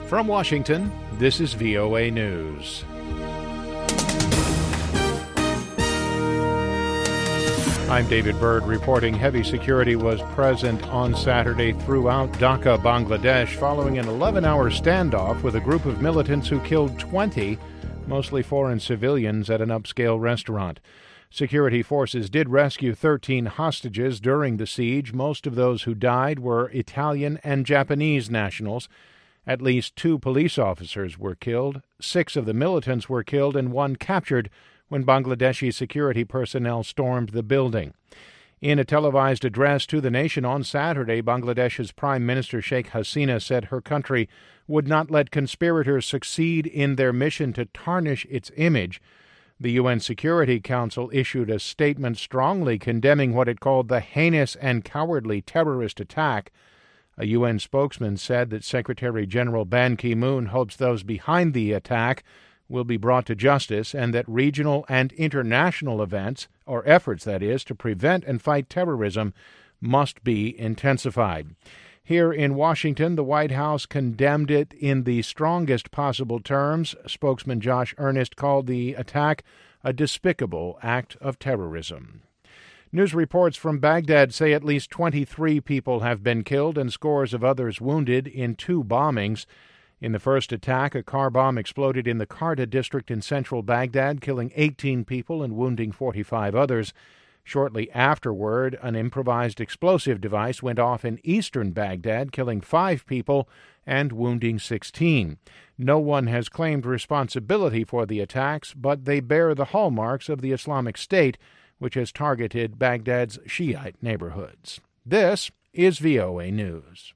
From Washington, this is VOA News. I'm David Byrd reporting heavy security was present on Saturday throughout Dhaka, Bangladesh, following an 11-hour standoff with a group of militants who killed 20, mostly foreign civilians, at an upscale restaurant. Security forces did rescue 13 hostages during the siege. Most of those who died were Italian and Japanese nationals. At least 2 police officers were killed, 6 of the militants were killed, and 1 captured when Bangladeshi security personnel stormed the building. In a televised address to the nation on Saturday, Bangladesh's Prime Minister Sheikh Hasina said her country would not let conspirators succeed in their mission to tarnish its image. The UN Security Council issued a statement strongly condemning what it called the heinous and cowardly terrorist attack. A UN spokesman said that Secretary General Ban Ki-moon hopes those behind the attack will be brought to justice and that regional and international efforts, to prevent and fight terrorism must be intensified. Here in Washington, the White House condemned it in the strongest possible terms. Spokesman Josh Earnest called the attack a despicable act of terrorism. News reports from Baghdad say at least 23 people have been killed and scores of others wounded in 2 bombings. In the first attack, a car bomb exploded in the Qarda district in central Baghdad, killing 18 people and wounding 45 others. Shortly afterward, an improvised explosive device went off in eastern Baghdad, killing 5 people and wounding 16. No one has claimed responsibility for the attacks, but they bear the hallmarks of the Islamic State, which has targeted Baghdad's Shiite neighborhoods. This is VOA News.